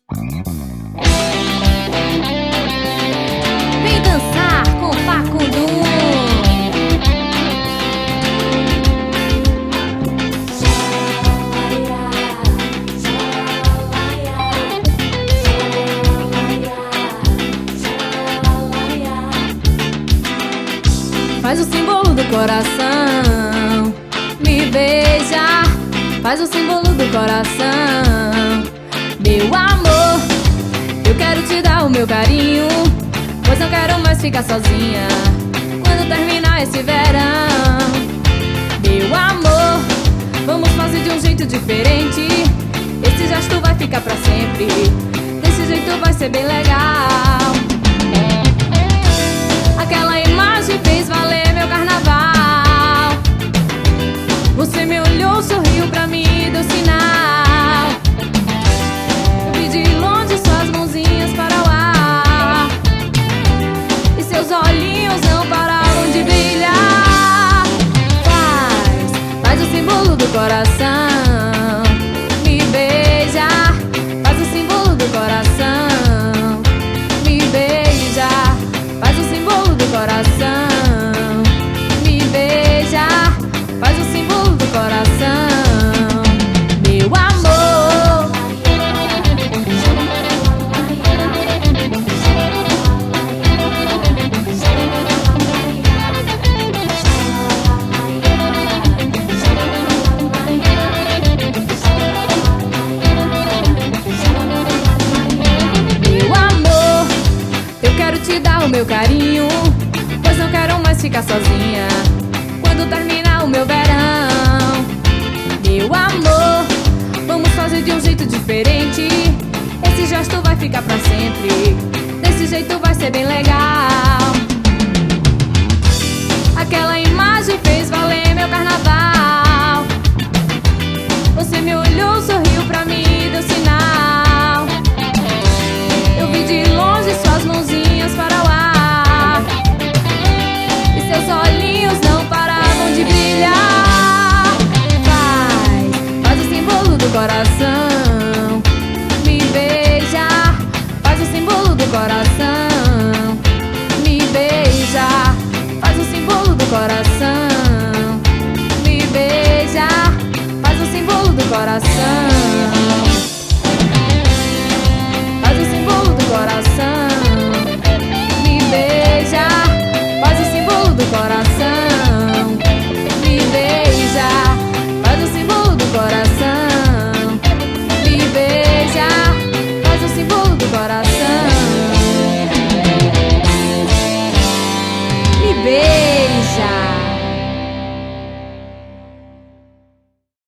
Vem dançar com Facundo. Faz o símbolo do coração, me beija. Faz o símbolo do coração, meu amor. Eu quero te dar o meu carinho, pois não quero mais ficar sozinha quando terminar esse verão. Meu amor, vamos fazer de um jeito diferente. Esse gesto vai ficar pra sempre. Desse jeito vai ser bem legal. Aquela imagem fez valer meu carnaval. Você me olhou, sorriu pra mim e deu sinal. Eu vi de longe suas mãozinhas para o ar, e seus olhinhos não paravam de brilhar. Faz o símbolo do coração, me beija. Faz o símbolo do coração, me beija. Faz o símbolo do coração, me beija. Faz o símbolo do coração, meu amor. Meu amor, eu quero te dar o meu carinho, pois não quero mais ficar sozinha quando terminar o meu verão. Meu amor, vamos fazer de um jeito diferente. Esse gesto vai ficar pra sempre. Desse jeito vai ser bem legal. Aquela imagem fez valer meu carnaval. Você me olhou, sorriu pra mim e deu sinal. Eu vi de longe suas mãozinhas para o ar, e seus olhinhos não paravam de brilhar. Faz o símbolo do coração,